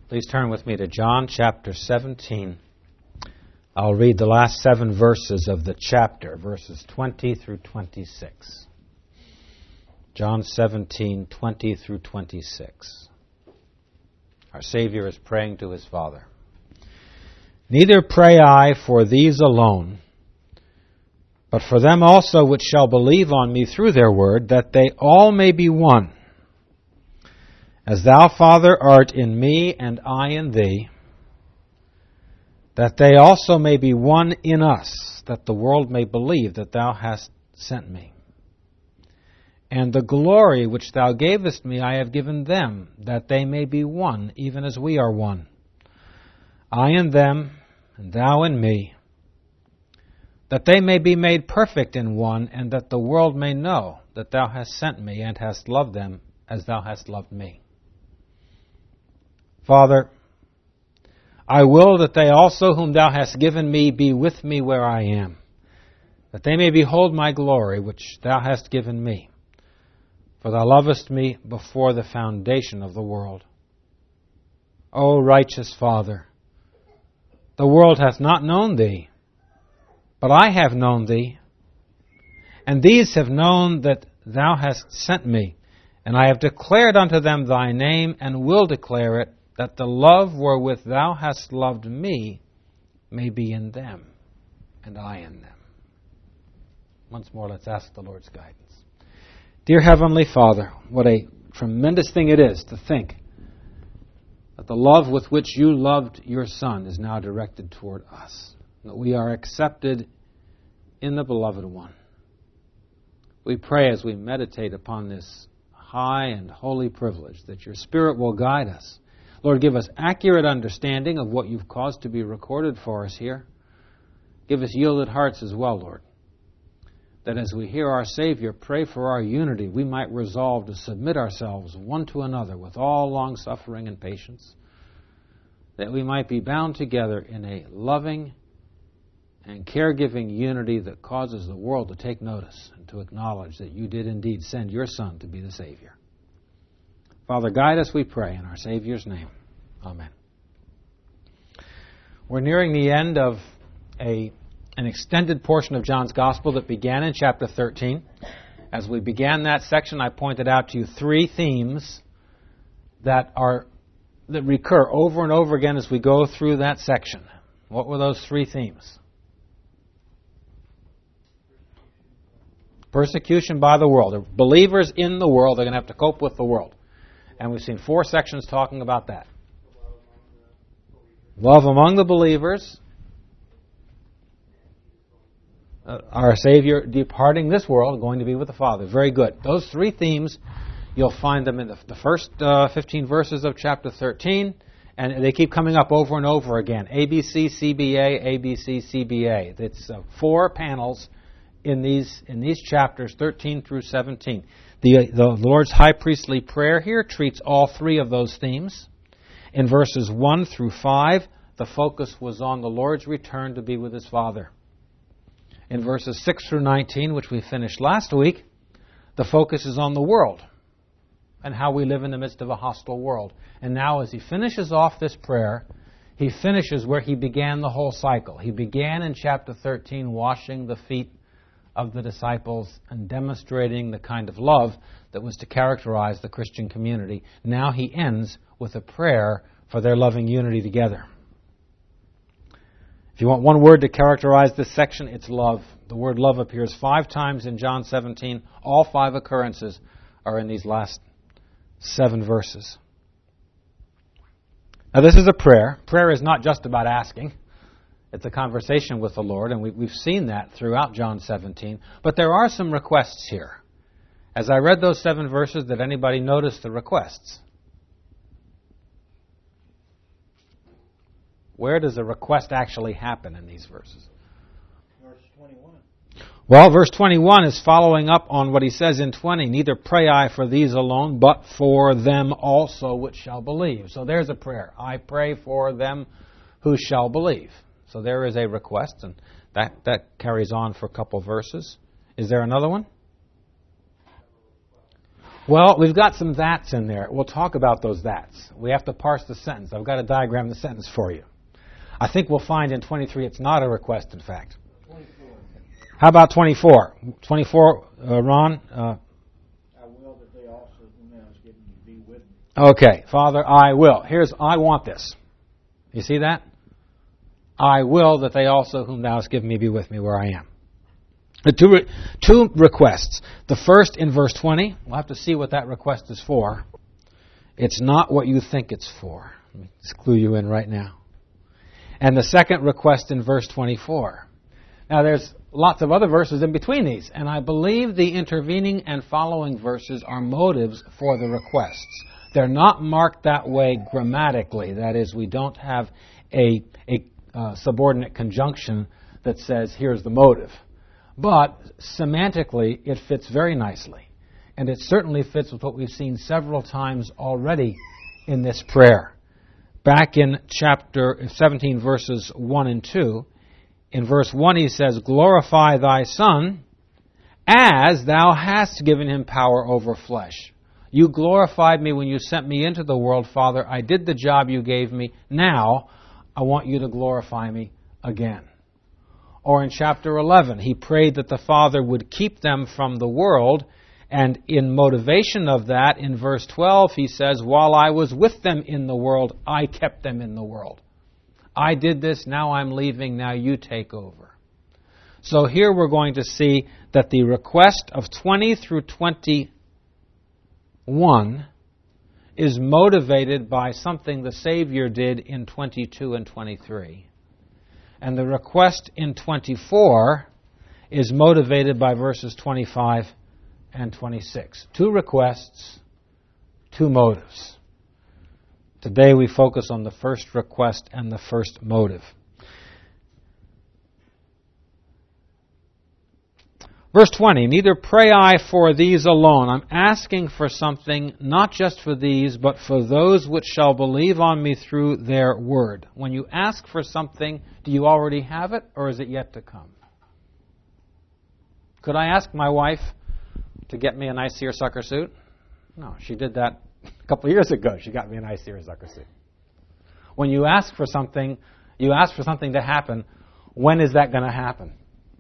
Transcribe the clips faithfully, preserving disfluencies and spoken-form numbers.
Please turn with me to John chapter seventeen. I'll read the last seven verses of the chapter, verses twenty through twenty-six. John seventeen, twenty through twenty-six. Our Savior is praying to His Father. Neither pray I for these alone, but for them also which shall believe on me through their word, that they all may be one. As thou, Father, art in me, and I in thee, that they also may be one in us, that the world may believe that thou hast sent me. And the glory which thou gavest me I have given them, that they may be one, even as we are one. I in them, and thou in me, that they may be made perfect in one, and that the world may know that thou hast sent me, and hast loved them as thou hast loved me. Father, I will that they also whom thou hast given me be with me where I am, that they may behold my glory which thou hast given me. For thou lovest me before the foundation of the world. O righteous Father, the world hath not known thee, but I have known thee, and these have known that thou hast sent me, and I have declared unto them thy name, and will declare it, that the love wherewith thou hast loved me may be in them, and I in them. Once more, let's ask the Lord's guidance. Dear Heavenly Father, what a tremendous thing it is to think that the love with which you loved your Son is now directed toward us, that we are accepted in the Beloved One. We pray as we meditate upon this high and holy privilege that your Spirit will guide us. Lord, give us accurate understanding of what you've caused to be recorded for us here. Give us yielded hearts as well, Lord, that as we hear our Savior pray for our unity, we might resolve to submit ourselves one to another with all long-suffering and patience, that we might be bound together in a loving and caregiving unity that causes the world to take notice and to acknowledge that you did indeed send your Son to be the Savior. Father, guide us, we pray, in our Savior's name. Amen. We're nearing the end of a, an extended portion of John's Gospel that began in chapter thirteen. As we began that section, I pointed out to you three themes that are that recur over and over again as we go through that section. What were those three themes? Persecution by the world. Believers in the world are going to have to cope with the world. And we've seen four sections talking about that. Love among the believers. Uh, our Savior departing this world, going to be with the Father. Very good. Those three themes, you'll find them in the, the first uh, fifteen verses of chapter thirteen. And they keep coming up over and over again. A B C, C B A, A B C, C B A. It's uh, four panels in these in these chapters, thirteen through seventeen. The, the Lord's high priestly prayer here treats all three of those themes. In verses one through five, the focus was on the Lord's return to be with His Father. In verses six through nineteen, which we finished last week, the focus is on the world and how we live in the midst of a hostile world. And now as he finishes off this prayer, he finishes where he began the whole cycle. He began in chapter thirteen washing the feet of the disciples and demonstrating the kind of love that was to characterize the Christian community. Now he ends with a prayer for their loving unity together. If you want one word to characterize this section, it's love. The word love appears five times in John seventeen. All five occurrences are in these last seven verses. Now this is a prayer. Prayer is not just about asking. It's a conversation with the Lord, and we've seen that throughout John seventeen. But there are some requests here. As I read those seven verses, did anybody notice the requests? Where does a request actually happen in these verses? Verse twenty-one. Well, verse twenty-one is following up on what he says in twenty. Neither pray I for these alone, but for them also which shall believe. So there's a prayer. I pray for them who shall believe. So there is a request, and that, that carries on for a couple verses. Is there another one? Well, we've got some that's in there. We'll talk about those that's. We have to parse the sentence. I've got to diagram the sentence for you. I think we'll find in twenty-three it's not a request, in fact. twenty-four. How about twenty-four? twenty-four, uh, Ron? Uh, I will that they also whom thou hast given me be with me. okay, Father, I will. Here's, I want this. You see that? I will that they also whom thou hast given me be with me where I am. The two, re- two requests. The first in verse twenty. We'll have to see what that request is for. It's not what you think it's for. Let me just clue you in right now. And the second request in verse twenty-four. Now there's lots of other verses in between these, and I believe the intervening and following verses are motives for the requests. They're not marked that way grammatically. That is, we don't have a, a uh, subordinate conjunction that says, here's the motive. But semantically, it fits very nicely. And it certainly fits with what we've seen several times already in this prayer. Back in chapter seventeen, verses one and two, in verse one he says, glorify thy Son as thou hast given him power over flesh. You glorified me when you sent me into the world, Father. I did the job you gave me. Now I want you to glorify me again. Or in chapter eleven, he prayed that the Father would keep them from the world. And in motivation of that, in verse twelve, he says, while I was with them in the world, I kept them in the world. I did this, now I'm leaving, now you take over. So here we're going to see that the request of twenty through twenty-one is motivated by something the Savior did in twenty-two and twenty-three. And the request in twenty-four is motivated by verses twenty-five and twenty-six. Two requests, two motives. Today we focus on the first request and the first motive. Verse twenty, neither pray I for these alone. I'm asking for something not just for these, but for those which shall believe on me through their word. When you ask for something, do you already have it, or is it yet to come? Could I ask my wife to get me a nice seersucker suit? No, she did that a couple of years ago. She got me a nice seersucker suit. When you ask for something, you ask for something to happen. When is that going to happen?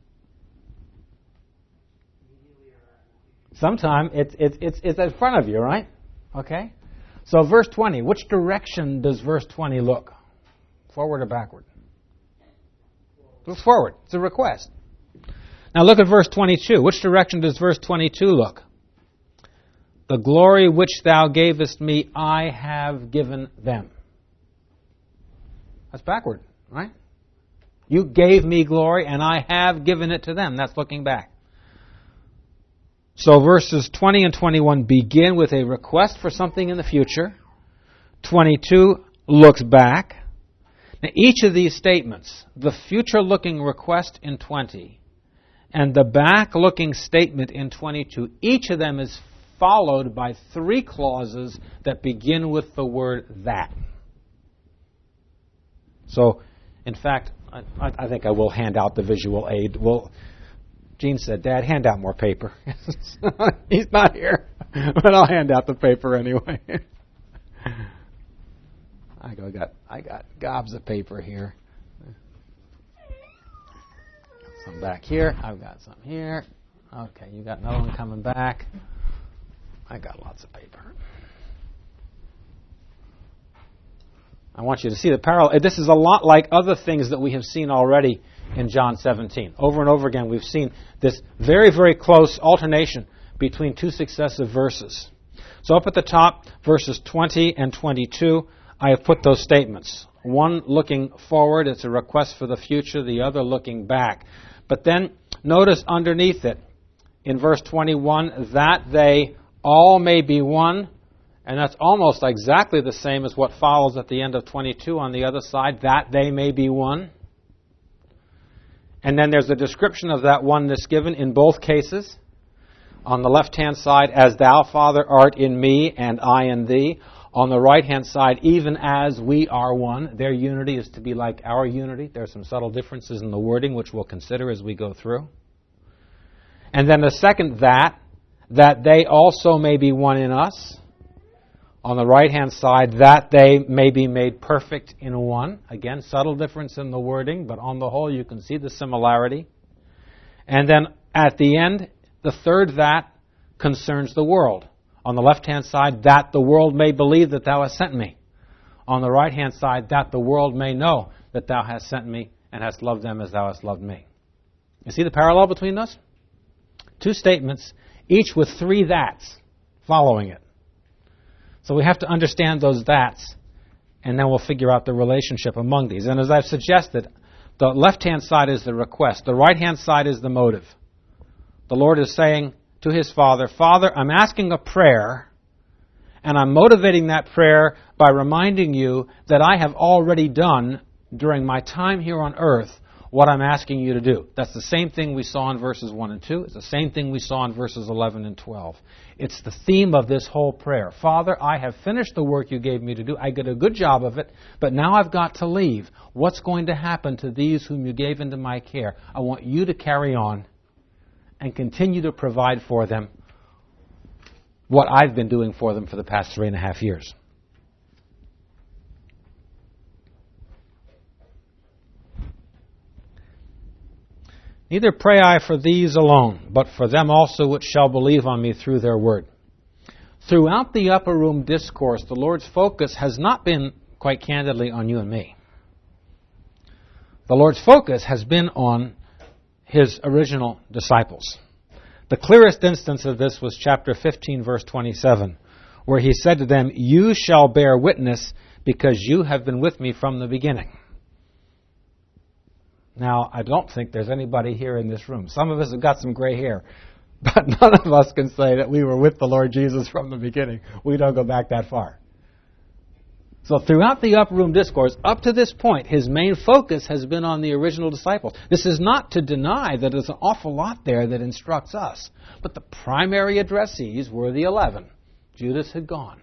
Sometime it's it's it's it's in front of you, right? Okay. So verse twenty. Which direction does verse twenty look? Forward or backward? Look forward. It's a request. Now look at verse twenty-two. Which direction does verse twenty-two look? The glory which thou gavest me, I have given them. That's backward, right? You gave me glory, and I have given it to them. That's looking back. So verses twenty and twenty-one begin with a request for something in the future. twenty-two looks back. Now each of these statements, the future-looking request in twenty and the back-looking statement in twenty-two, each of them is followed by three clauses that begin with the word that. So, in fact, I, I think I will hand out the visual aid. Well, Gene said, Dad, hand out more paper. He's not here, but I'll hand out the paper anyway. I got, I got gobs of paper here. Some back here. I've got some here. Okay, you got another one coming back. I got lots of paper. I want you to see the parallel. This is a lot like other things that we have seen already in John seventeen. Over and over again, we've seen this very, very close alternation between two successive verses. So up at the top, verses twenty and twenty-two, I have put those statements. One looking forward, it's a request for the future. The other looking back. But then notice underneath it, in verse twenty-one, that they all may be one. And that's almost exactly the same as what follows at the end of twenty-two on the other side, that they may be one. And then there's a description of that oneness given in both cases. On the left-hand side, as thou, Father, art in me and I in thee. On the right-hand side, even as we are one. Their unity is to be like our unity. There are some subtle differences in the wording, which we'll consider as we go through. And then the second that, that they also may be one in us. On the right-hand side, that they may be made perfect in one. Again, subtle difference in the wording, but on the whole you can see the similarity. And then at the end, the third that concerns the world. On the left-hand side, that the world may believe that thou hast sent me. On the right-hand side, that the world may know that thou hast sent me and hast loved them as thou hast loved me. You see the parallel between those? Two statements, each with three that's following it. So we have to understand those that's, and then we'll figure out the relationship among these. And as I've suggested, the left-hand side is the request. The right-hand side is the motive. The Lord is saying to His Father, Father, I'm asking a prayer, and I'm motivating that prayer by reminding you that I have already done during my time here on earth what I'm asking you to do. That's the same thing we saw in verses one and two. It's the same thing we saw in verses eleven and twelve. It's the theme of this whole prayer. Father, I have finished the work you gave me to do. I did a good job of it, but now I've got to leave. What's going to happen to these whom you gave into my care? I want you to carry on and continue to provide for them what I've been doing for them for the past three and a half years. Neither pray I for these alone, but for them also which shall believe on me through their word. Throughout the upper room discourse, the Lord's focus has not been, quite candidly, on you and me. The Lord's focus has been on His original disciples. The clearest instance of this was chapter fifteen, verse twenty-seven, where He said to them, You shall bear witness because you have been with me from the beginning. Now, I don't think there's anybody here in this room. Some of us have got some gray hair, but none of us can say that we were with the Lord Jesus from the beginning. We don't go back that far. So throughout the upper room discourse, up to this point, His main focus has been on the original disciples. This is not to deny that there's an awful lot there that instructs us, but the primary addressees were the eleven. Judas had gone.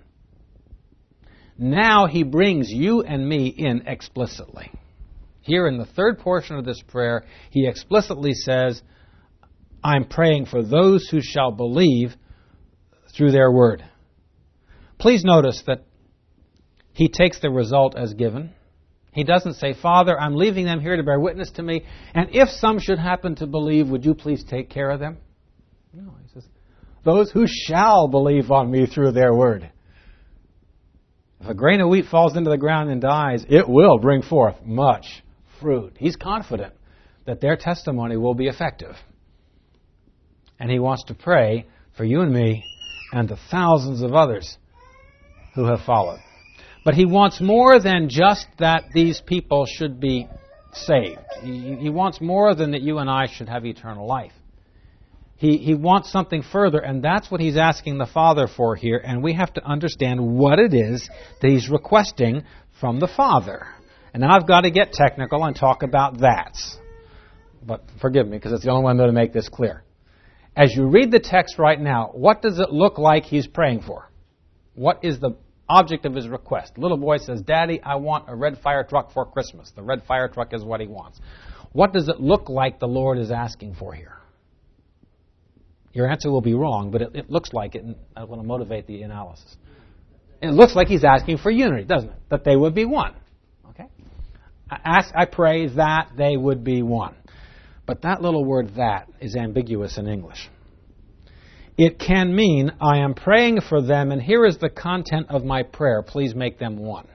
Now He brings you and me in explicitly. Here in the third portion of this prayer, He explicitly says, I'm praying for those who shall believe through their word. Please notice that He takes the result as given. He doesn't say, Father, I'm leaving them here to bear witness to me, and if some should happen to believe, would you please take care of them? No, He says, those who shall believe on me through their word. If a grain of wheat falls into the ground and dies, it will bring forth much fruit. He's confident that their testimony will be effective. And He wants to pray for you and me and the thousands of others who have followed. But He wants more than just that these people should be saved. He, he wants more than that you and I should have eternal life. He, he wants something further, and that's what He's asking the Father for here, and we have to understand what it is that He's requesting from the Father. And now I've got to get technical and talk about that's. But forgive me, because it's the only one that will make this clear. As you read the text right now, what does it look like He's praying for? What is the object of His request? The little boy says, Daddy, I want a red fire truck for Christmas. The red fire truck is what he wants. What does it look like the Lord is asking for here? Your answer will be wrong, but it, it looks like it, and I want to motivate the analysis. It looks like He's asking for unity, doesn't it? That they would be one. Okay? I, ask, I pray that they would be one. But that little word that is ambiguous in English. It can mean, I am praying for them, and here is the content of my prayer. Please make them one.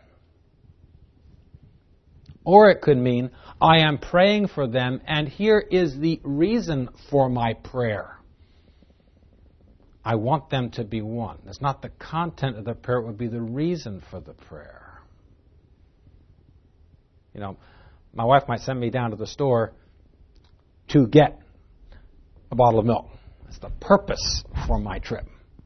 Or it could mean, I am praying for them, and here is the reason for my prayer. I want them to be one. It's not the content of the prayer, it would be the reason for the prayer. You know, my wife might send me down to the store to get a bottle of milk. It's the purpose for my trip.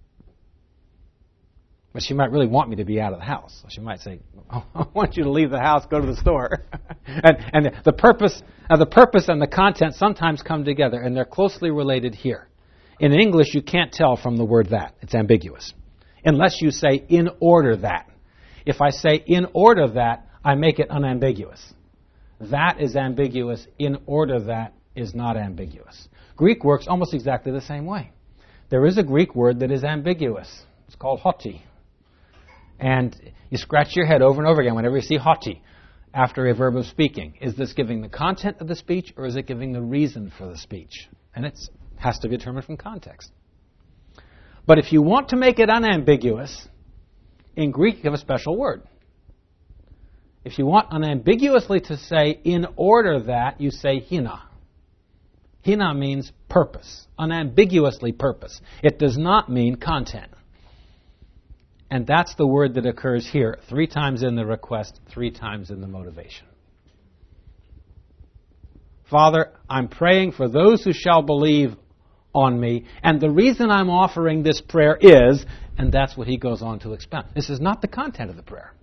But she might really want me to be out of the house. So she might say, oh, I want you to leave the house, go to the store. and and the purpose, uh, the purpose and the content sometimes come together, and they're closely related here. In English, you can't tell from the word that. It's ambiguous. Unless you say, in order that. If I say, in order that, I make it unambiguous. That is ambiguous. In order that is not ambiguous. Greek works almost exactly the same way. there is a Greek word that is ambiguous. It's called hoti. And you scratch your head over and over again whenever you see hoti after a verb of speaking. Is this giving the content of the speech, or is it giving the reason for the speech? And it has to be determined from context. But if you want to make it unambiguous, in Greek you have a special word. If you want unambiguously to say, in order that, you say hina. Hina means purpose, unambiguously purpose. It does not mean content. And that's the word that occurs here, three times in the request, three times in the motivation. Father, I'm praying for those who shall believe on me, and the reason I'm offering this prayer is, and that's what he goes on to expound. This is not the content of the prayer.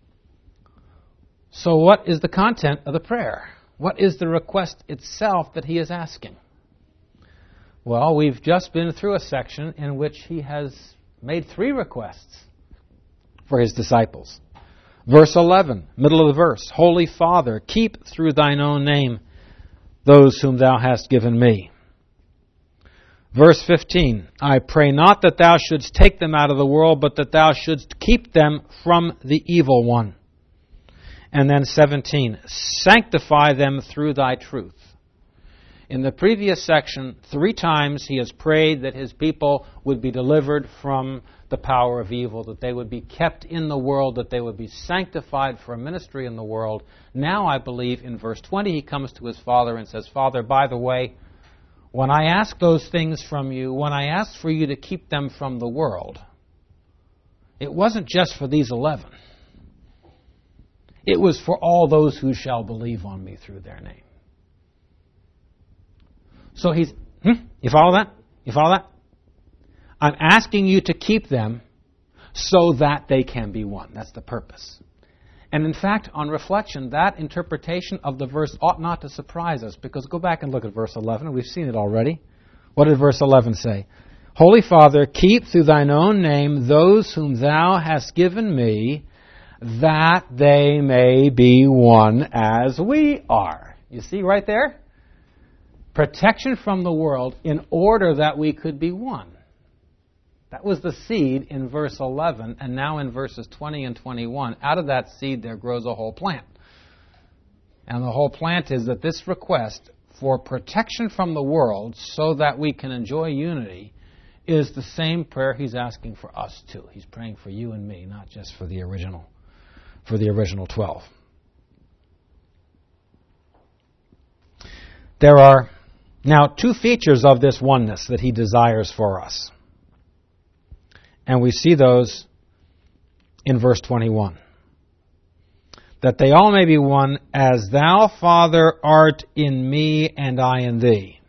So what is the content of the prayer? What is the request itself that he is asking? Well, we've just been through a section in which he has made three requests for his disciples. Verse eleven, middle of the verse, Holy Father, keep through thine own name those whom thou hast given me. Verse fifteen, I pray not that thou shouldst take them out of the world, but that thou shouldst keep them from the evil one. And then seventeen, sanctify them through thy truth. In the previous section, three times he has prayed that his people would be delivered from the power of evil, that they would be kept in the world, that they would be sanctified for a ministry in the world. Now I believe in verse twenty he comes to his Father and says, Father, by the way, when I ask those things from you, when I asked for you to keep them from the world, it wasn't just for these eleven. It was for all those who shall believe on me through their name. So he's, hmm, you follow that? You follow that? I'm asking you to keep them so that they can be one. That's the purpose. And in fact, on reflection, that interpretation of the verse ought not to surprise us, because go back and look at verse eleven. We've seen it already. What did verse eleven say? Holy Father, keep through thine own name those whom thou hast given me, that they may be one as we are. You see right there? Protection from the world in order that we could be one. That was the seed in verse eleven, and now in verses twenty and twenty-one, out of that seed there grows a whole plant. And the whole plant is that this request for protection from the world so that we can enjoy unity is the same prayer he's asking for us too. He's praying for you and me, not just for the original, for the original twelve. There are now two features of this oneness that he desires for us. And we see those in verse twenty-one. That they all may be one, as thou, Father, art in me and I in thee.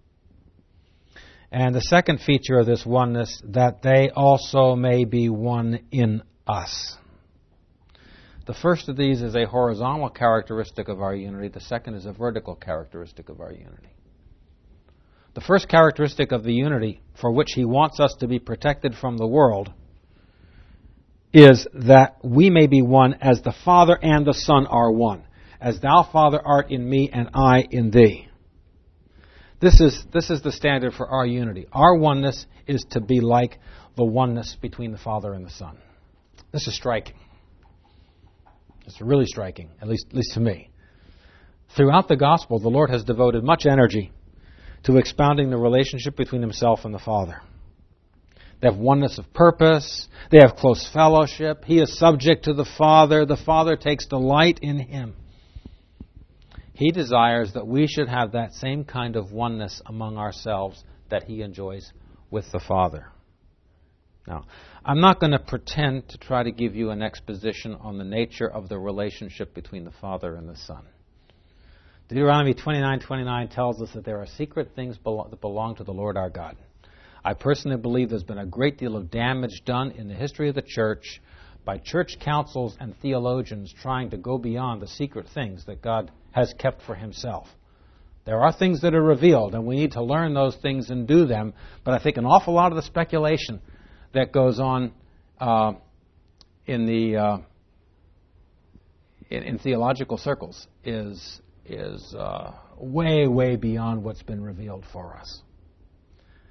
And the second feature of this oneness, that they also may be one in us. The first of these is a horizontal characteristic of our unity. The second is a vertical characteristic of our unity. The first characteristic of the unity for which he wants us to be protected from the world is that we may be one as the Father and the Son are one. As thou, Father, art in me and I in thee. This is, this is the standard for our unity. Our oneness is to be like the oneness between the Father and the Son. This is striking. It's really striking, at least, at least to me. Throughout the Gospel, the Lord has devoted much energy to expounding the relationship between himself and the Father. They have oneness of purpose. They have close fellowship. He is subject to the Father. The Father takes delight in him. He desires that we should have that same kind of oneness among ourselves that he enjoys with the Father. Now, I'm not going to pretend to try to give you an exposition on the nature of the relationship between the Father and the Son. Deuteronomy twenty-nine twenty-nine tells us that there are secret things that belong to the Lord our God. I personally believe there's been a great deal of damage done in the history of the church by church councils and theologians trying to go beyond the secret things that God has kept for himself. There are things that are revealed, and we need to learn those things and do them, but I think an awful lot of the speculation that goes on uh, in the uh, in, in theological circles is is uh, way, way beyond what's been revealed for us.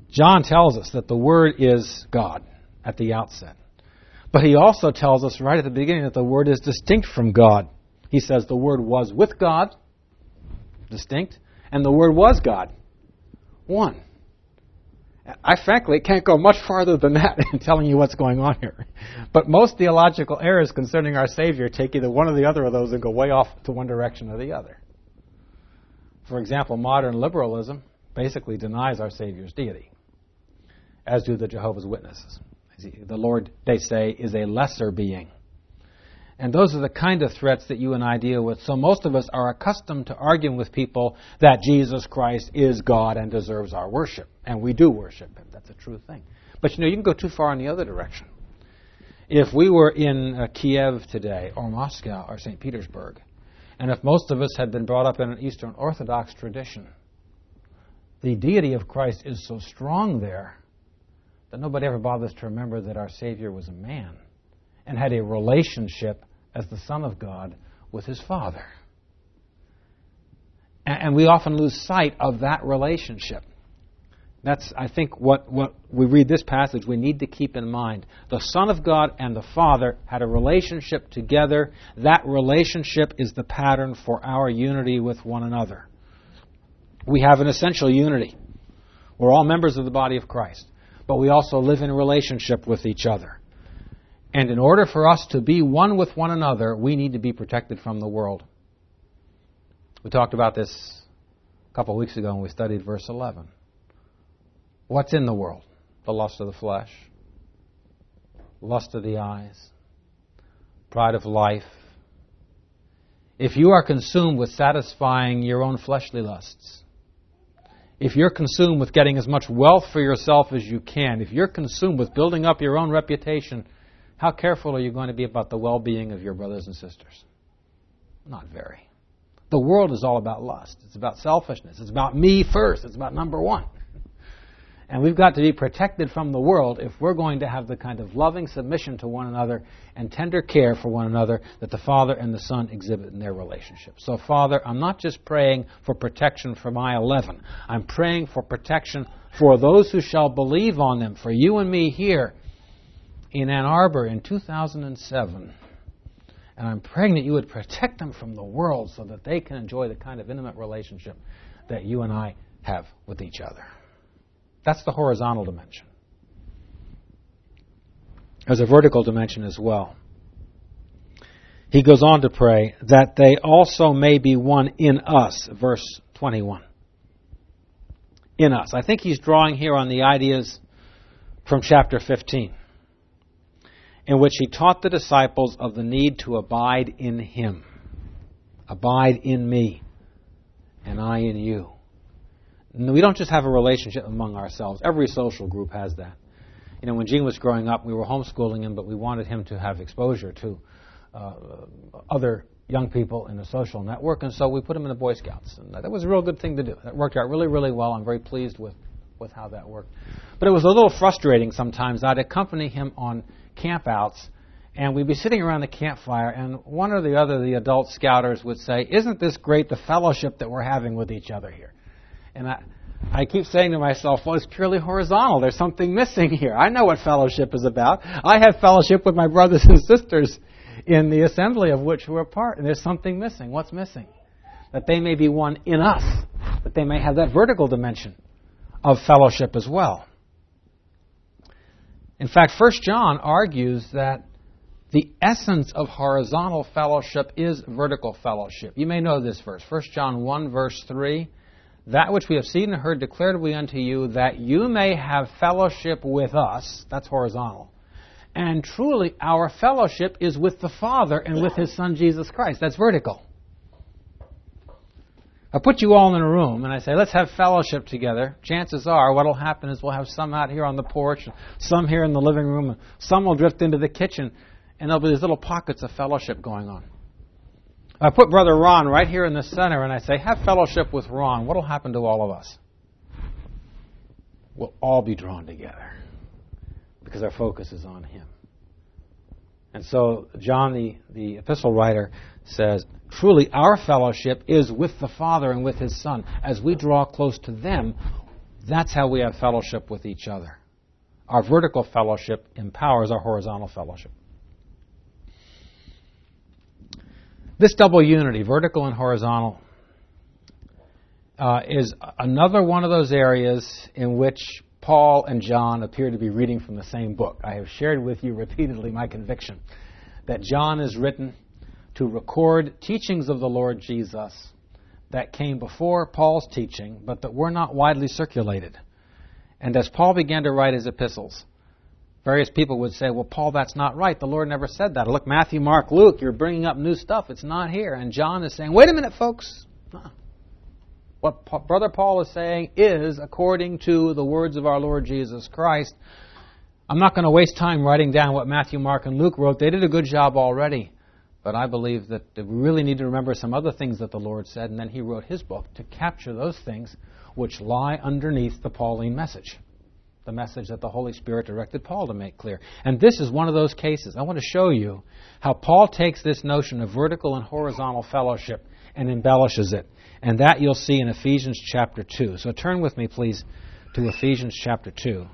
John tells us that the Word is God at the outset. But he also tells us right at the beginning that the Word is distinct from God. He says the Word was with God, distinct, and the Word was God, one. I frankly can't go much farther than that in telling you what's going on here. But most theological errors concerning our Savior take either one or the other of those and go way off to one direction or the other. For example, modern liberalism basically denies our Savior's deity, as do the Jehovah's Witnesses. The Lord, they say, is a lesser being. And those are the kind of threats that you and I deal with. So most of us are accustomed to arguing with people that Jesus Christ is God and deserves our worship. And we do worship Him. That's a true thing. But you know, you can go too far in the other direction. If we were in uh, Kiev today, or Moscow, or Saint Petersburg, and if most of us had been brought up in an Eastern Orthodox tradition, the deity of Christ is so strong there that nobody ever bothers to remember that our Savior was a man and had a relationship as the Son of God with His Father. And we often lose sight of that relationship. That's, I think, what, what we read this passage, we need to keep in mind. The Son of God and the Father had a relationship together. That relationship is the pattern for our unity with one another. We have an essential unity. We're all members of the body of Christ. But we also live in a relationship with each other. And in order for us to be one with one another, we need to be protected from the world. We talked about this a couple of weeks ago when we studied verse eleven. What's in the world? The lust of the flesh, lust of the eyes, pride of life. If you are consumed with satisfying your own fleshly lusts, if you're consumed with getting as much wealth for yourself as you can, if you're consumed with building up your own reputation, how careful are you going to be about the well-being of your brothers and sisters? Not very. The world is all about lust. It's about selfishness. It's about me first. It's about number one. And we've got to be protected from the world if we're going to have the kind of loving submission to one another and tender care for one another that the Father and the Son exhibit in their relationship. So, Father, I'm not just praying for protection for my eleven. I'm praying for protection for those who shall believe on them, for you and me here in Ann Arbor in two thousand seven. And I'm praying that you would protect them from the world so that they can enjoy the kind of intimate relationship that you and I have with each other. That's the horizontal dimension. There's a vertical dimension as well. He goes on to pray that they also may be one in us, verse twenty-one. In us. I think he's drawing here on the ideas from chapter fifteen, in which he taught the disciples of the need to abide in Him. Abide in me, and I in you. We don't just have a relationship among ourselves. Every social group has that. You know, when Gene was growing up, we were homeschooling him, but we wanted him to have exposure to uh, other young people in a social network, and so we put him in the Boy Scouts. And that was a real good thing to do. That worked out really, really well. I'm very pleased with, with how that worked. But it was a little frustrating sometimes. I'd accompany him on campouts, and we'd be sitting around the campfire, and one or the other of the adult scouters would say, "Isn't this great, the fellowship that we're having with each other here?" And I, I keep saying to myself, well, it's purely horizontal. There's something missing here. I know what fellowship is about. I have fellowship with my brothers and sisters in the assembly of which we're a part, and there's something missing. What's missing? That they may be one in us, that they may have that vertical dimension of fellowship as well. In fact, First John argues that the essence of horizontal fellowship is vertical fellowship. You may know this verse, First John one, verse three. That which we have seen and heard declared we unto you, that you may have fellowship with us. That's horizontal. And truly, our fellowship is with the Father and with His Son, Jesus Christ. That's vertical. I put you all in a room and I say, let's have fellowship together. Chances are what will happen is we'll have some out here on the porch, some here in the living room, and some will drift into the kitchen, and there'll be these little pockets of fellowship going on. I put Brother Ron right here in the center and I say, have fellowship with Ron. What will happen to all of us? We'll all be drawn together because our focus is on Him. And so John, the, the epistle writer, says, truly our fellowship is with the Father and with His Son. As we draw close to them, That's how we have fellowship with each other. Our vertical fellowship empowers our horizontal fellowship. This double unity, vertical and horizontal, uh, is another one of those areas in which Paul and John appear to be reading from the same book. I have shared with you repeatedly my conviction that John is written to record teachings of the Lord Jesus that came before Paul's teaching, but that were not widely circulated. And as Paul began to write his epistles, various people would say, well, Paul, that's not right. The Lord never said that. Look, Matthew, Mark, Luke, you're bringing up new stuff. It's not here. And John is saying, wait a minute, folks. What pa- Brother Paul is saying is according to the words of our Lord Jesus Christ. I'm not going to waste time writing down what Matthew, Mark, and Luke wrote. They did a good job already. But I believe that we really need to remember some other things that the Lord said, and then he wrote his book to capture those things which lie underneath the Pauline message, the message that the Holy Spirit directed Paul to make clear. And this is one of those cases. I want to show you how Paul takes this notion of vertical and horizontal fellowship and embellishes it. And that you'll see in Ephesians chapter two. So turn with me, please, to Ephesians chapter two.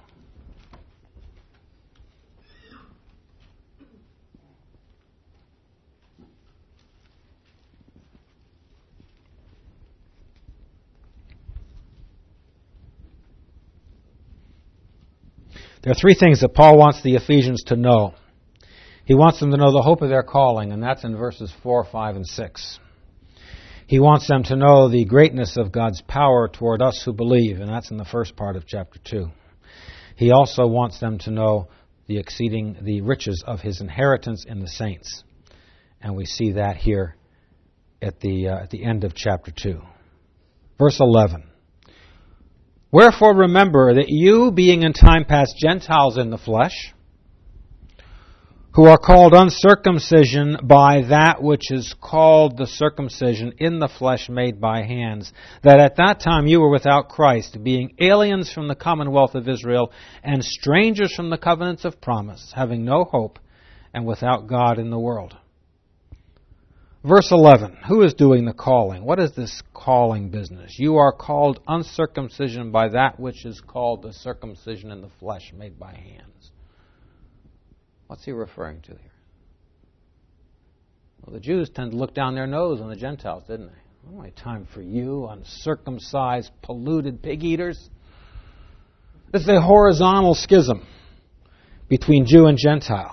There are three things that Paul wants the Ephesians to know. He wants them to know the hope of their calling, and that's in verses four, five, and six. He wants them to know the greatness of God's power toward us who believe, and that's in the first part of chapter two. He also wants them to know the exceeding the riches of his inheritance in the saints. And we see that here at the uh, at the end of chapter two. Verse eleven. Wherefore remember that you, being in time past Gentiles in the flesh, who are called uncircumcision by that which is called the circumcision in the flesh made by hands, that at that time you were without Christ, being aliens from the commonwealth of Israel, and strangers from the covenants of promise, having no hope, and without God in the world. Verse eleven, who is doing the calling? What is this calling business? You are called uncircumcision by that which is called the circumcision in the flesh made by hands. What's he referring to here? Well, the Jews tend to look down their nose on the Gentiles, didn't they? Oh, my time for you, uncircumcised, polluted pig eaters. This is a horizontal schism between Jew and Gentile.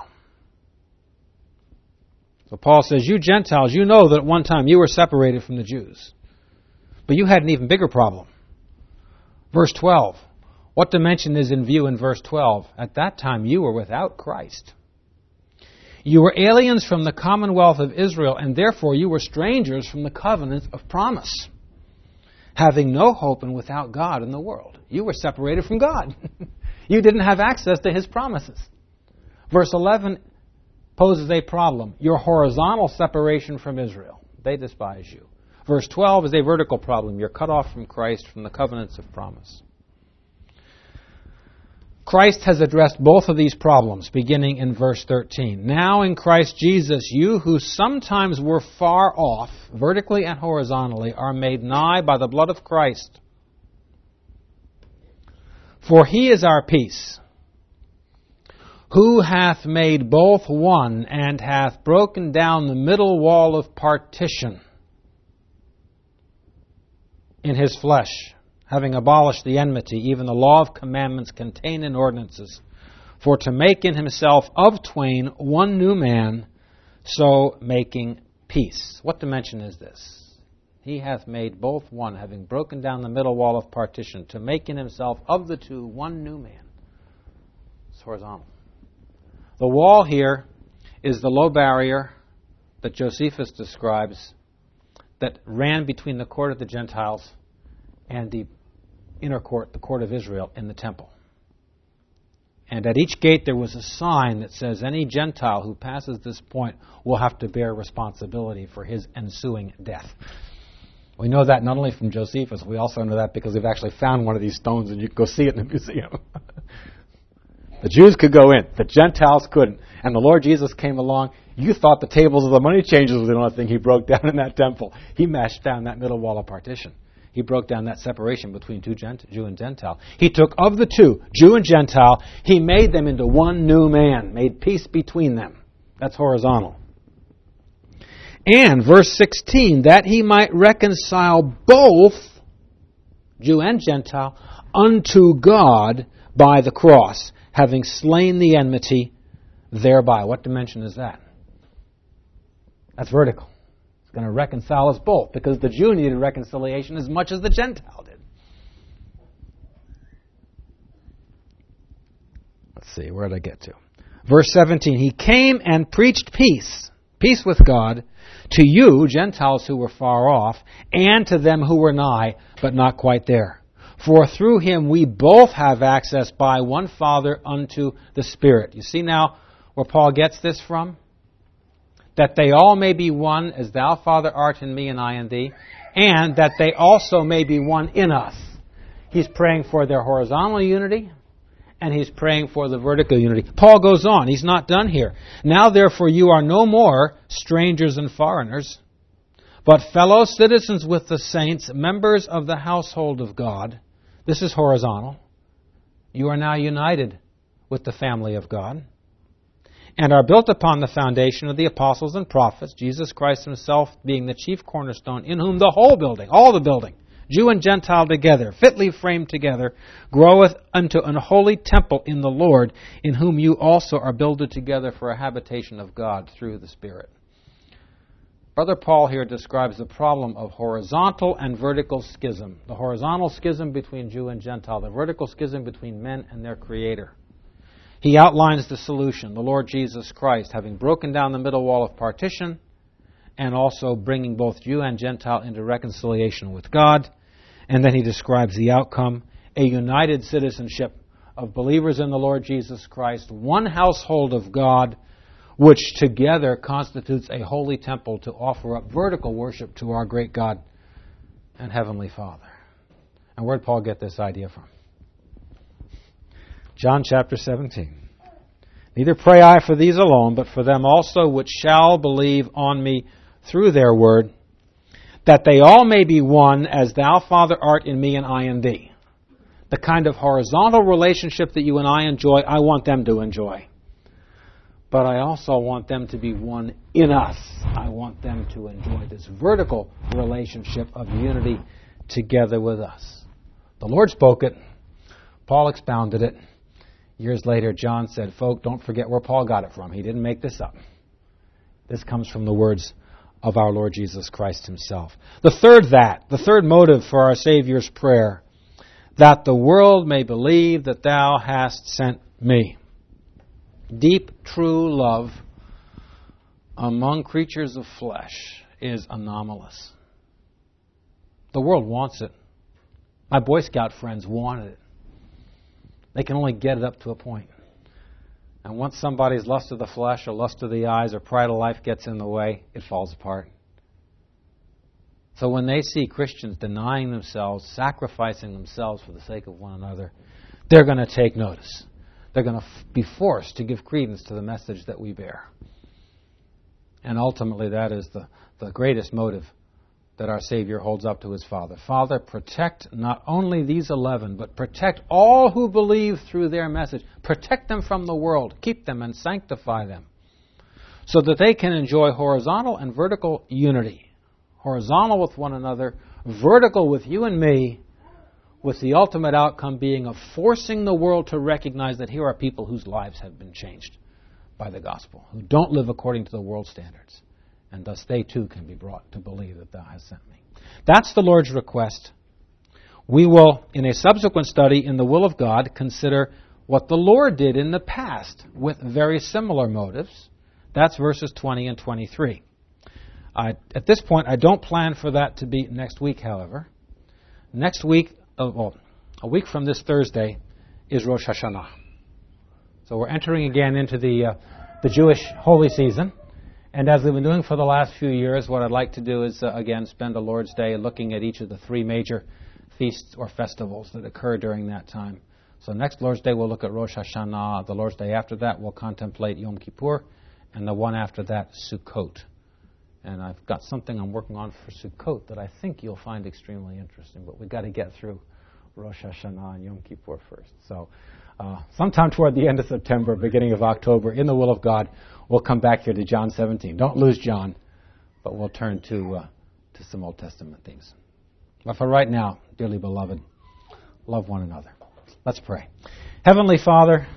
So Paul says, you Gentiles, you know that at one time you were separated from the Jews. But you had an even bigger problem. Verse twelve. What dimension is in view in verse twelve? At that time you were without Christ. You were aliens from the commonwealth of Israel, and therefore you were strangers from the covenant of promise, having no hope and without God in the world. You were separated from God. You didn't have access to his promises. Verse eleven poses a problem. Your horizontal separation from Israel. They despise you. Verse twelve is a vertical problem. You're cut off from Christ, from the covenants of promise. Christ has addressed both of these problems, beginning in verse thirteen. Now in Christ Jesus, you who sometimes were far off, vertically and horizontally, are made nigh by the blood of Christ. For he is our peace, who hath made both one, and hath broken down the middle wall of partition in his flesh, having abolished the enmity, even the law of commandments contained in ordinances, for to make in himself of twain one new man, so making peace. What dimension is this? He hath made both one, having broken down the middle wall of partition, to make in himself of the two one new man. It's horizontal. The wall here is the low barrier that Josephus describes that ran between the court of the Gentiles and the inner court, the court of Israel, in the temple. And at each gate there was a sign that says any Gentile who passes this point will have to bear responsibility for his ensuing death. We know that not only from Josephus, we also know that because we've actually found one of these stones and you can go see it in the museum. The Jews could go in. The Gentiles couldn't. And the Lord Jesus came along. You thought the tables of the money changers was the only thing he broke down in that temple. He mashed down that middle wall of partition. He broke down that separation between two Gent- Jew and Gentile. He took of the two, Jew and Gentile, he made them into one new man, made peace between them. That's horizontal. And, verse sixteen, that he might reconcile both, Jew and Gentile, unto God by the cross, having slain the enmity thereby. What dimension is that? That's vertical. It's going to reconcile us both, because the Jew needed reconciliation as much as the Gentile did. Let's see, where did I get to? Verse seventeen, he came and preached peace, peace with God, to you, Gentiles who were far off, and to them who were nigh, but not quite there. For through him we both have access by one Father unto the Spirit. You see now where Paul gets this from? That they all may be one, as thou, Father, art in me and I in thee, and that they also may be one in us. He's praying for their horizontal unity, and he's praying for the vertical unity. Paul goes on. He's not done here. Now, therefore, you are no more strangers and foreigners, but fellow citizens with the saints, members of the household of God. This is horizontal. You are now united with the family of God, and are built upon the foundation of the apostles and prophets, Jesus Christ himself being the chief cornerstone, in whom the whole building, all the building, Jew and Gentile together, fitly framed together, groweth unto an holy temple in the Lord, in whom you also are builded together for a habitation of God through the Spirit. Brother Paul here describes the problem of horizontal and vertical schism. The horizontal schism between Jew and Gentile, the vertical schism between men and their Creator. He outlines the solution, the Lord Jesus Christ, having broken down the middle wall of partition, and also bringing both Jew and Gentile into reconciliation with God. And then he describes the outcome, a united citizenship of believers in the Lord Jesus Christ, one household of God, which together constitutes a holy temple to offer up vertical worship to our great God and Heavenly Father. And where did Paul get this idea from? John chapter seventeen. Neither pray I for these alone, but for them also which shall believe on me through their word, that they all may be one, as thou, Father, art in me and I in thee. The kind of horizontal relationship that you and I enjoy, I want them to enjoy. But I also want them to be one in us. I want them to enjoy this vertical relationship of unity together with us. The Lord spoke it. Paul expounded it. Years later, John said, folk, don't forget where Paul got it from. He didn't make this up. This comes from the words of our Lord Jesus Christ himself. The third that, the third motive for our Savior's prayer, that the world may believe that thou hast sent me. Deep, true love among creatures of flesh is anomalous. The world wants it. My Boy Scout friends wanted it. They can only get it up to a point. And once somebody's lust of the flesh or lust of the eyes or pride of life gets in the way, it falls apart. So when they see Christians denying themselves, sacrificing themselves for the sake of one another, they're going to take notice. They're going to f- be forced to give credence to the message that we bear. And ultimately that is the, the greatest motive that our Savior holds up to his Father. Father, protect not only these eleven, but protect all who believe through their message. Protect them from the world. Keep them and sanctify them, so that they can enjoy horizontal and vertical unity. Horizontal with one another, vertical with you and me, with the ultimate outcome being of forcing the world to recognize that here are people whose lives have been changed by the gospel, who don't live according to the world standards. And thus they too can be brought to believe that thou hast sent me. That's the Lord's request. We will, in a subsequent study in the will of God, consider what the Lord did in the past with very similar motives. That's verses twenty and twenty-three. I, at this point, I don't plan for that to be next week, however. Next week, uh, well, a week from this Thursday, is Rosh Hashanah. So we're entering again into the, uh, the Jewish holy season. And as we've been doing for the last few years, what I'd like to do is, uh, again, spend a Lord's Day looking at each of the three major feasts or festivals that occur during that time. So next Lord's Day, we'll look at Rosh Hashanah. The Lord's Day after that, we'll contemplate Yom Kippur. And the one after that, Sukkot. And I've got something I'm working on for Sukkot that I think you'll find extremely interesting. But we've got to get through Rosh Hashanah and Yom Kippur first. So uh, sometime toward the end of September, beginning of October, in the will of God, we'll come back here to John seventeen. Don't lose John, but we'll turn to uh, to some Old Testament themes. But for right now, dearly beloved, love one another. Let's pray. Heavenly Father,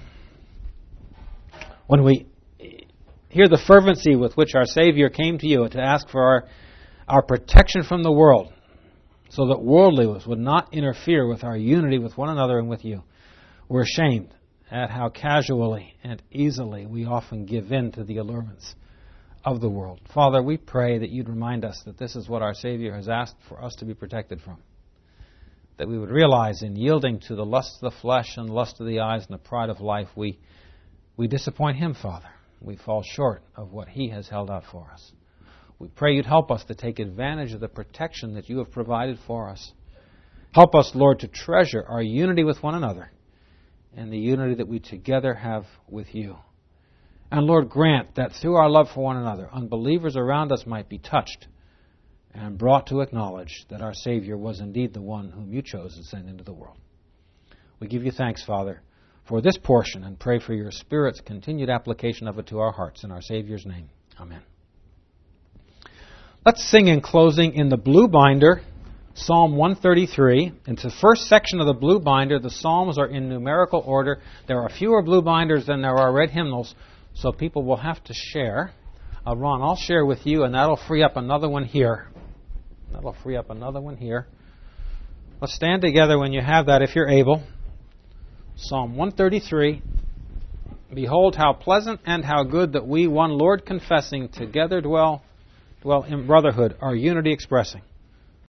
when we hear the fervency with which our Savior came to you to ask for our, our protection from the world, so that worldliness would not interfere with our unity with one another and with you, we're ashamed at how casually and easily we often give in to the allurements of the world. Father, we pray that you'd remind us that this is what our Savior has asked for us to be protected from. That we would realize in yielding to the lust of the flesh and lust of the eyes and the pride of life, we, we disappoint Him, Father. We fall short of what He has held out for us. We pray you'd help us to take advantage of the protection that you have provided for us. Help us, Lord, to treasure our unity with one another and the unity that we together have with you. And Lord, grant that through our love for one another, unbelievers around us might be touched and brought to acknowledge that our Savior was indeed the one whom you chose to send into the world. We give you thanks, Father, for this portion and pray for your Spirit's continued application of it to our hearts. In our Savior's name, amen. Let's sing in closing in the blue binder, Psalm one thirty-three. It's the first section of the blue binder. The Psalms are in numerical order. There are fewer blue binders than there are red hymnals, so people will have to share. Uh, Ron, I'll share with you, and that'll free up another one here. That'll free up another one here. Let's stand together when you have that, if you're able. Psalm one thirty-three. Behold, how pleasant and how good that we, one Lord confessing, together dwell, dwell in brotherhood, our unity expressing.